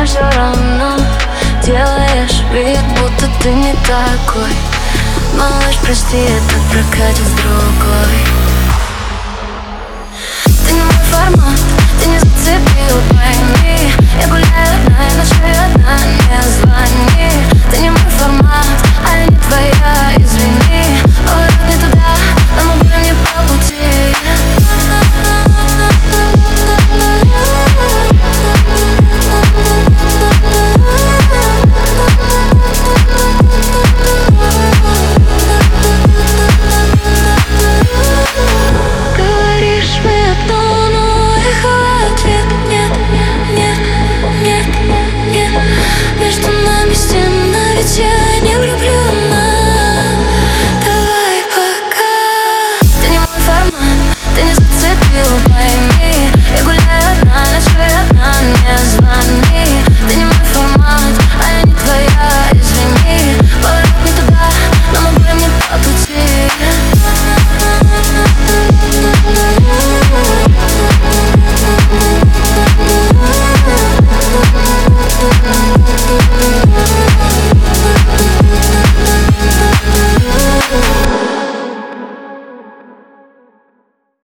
мне все равно. Делаешь вид, будто ты не такой. Малыш, прости, это прокатит с другой. Ты не мой формат,